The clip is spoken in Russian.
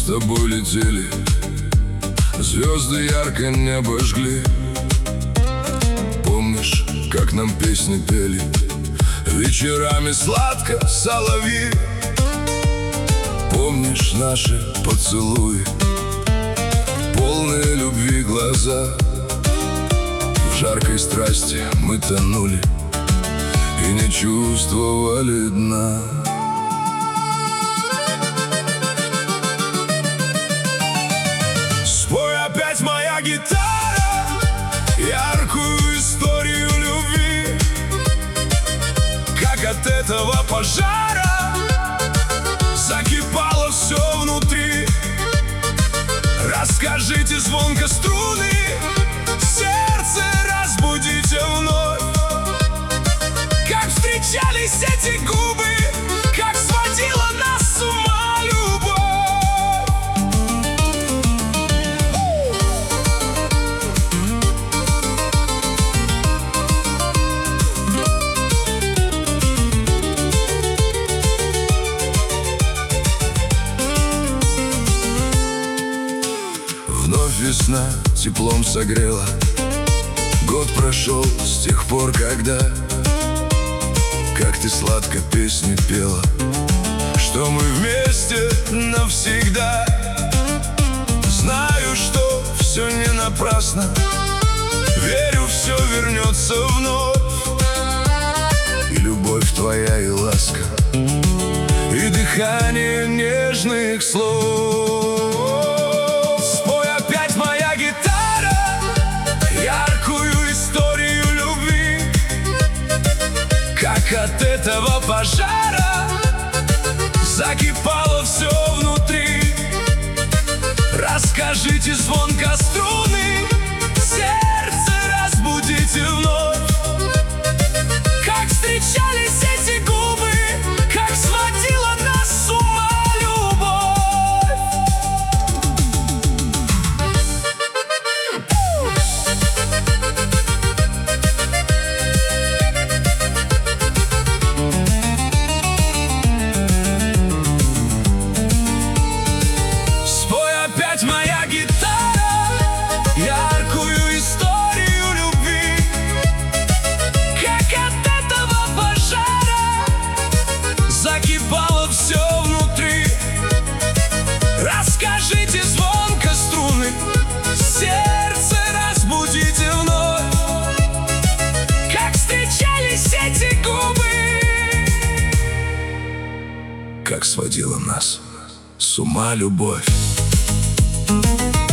тобой летели, звезды ярко небо жгли. Помнишь, как нам песни пели вечерами сладко соловьи? Помнишь наши поцелуи, полные любви глаза? В жаркой страсти мы тонули и не чувствовали дна. Спой опять, моя гитара, яркую историю любви, как от этого пожара закипало все внутри. Раскажите звонко струны, сердце разбудите вновь. Как встречались эти губы, как сводила нас с ума любовь. Вновь весна теплом согрела. Год прошел с тех пор, когда, как ты сладко песни пела, что мы вместе навсегда. Знаю, что все не напрасно, верю, все вернется вновь. И любовь твоя, и ласка, и дыхание нежных слов. Спой опять, моя гитара, яркую историю любви, как от этого пожара закипало все внутри. Раскажите звонко струны, сердце разбудите вновь. Как встречались эти губы, как сводила нас с ума моя гитара, яркую историю любви, как от этого пожара закипало все внутри. Раскажите звонко струны, сердце разбудите вновь. Как встречались эти губы, как сводила нас с ума любовь.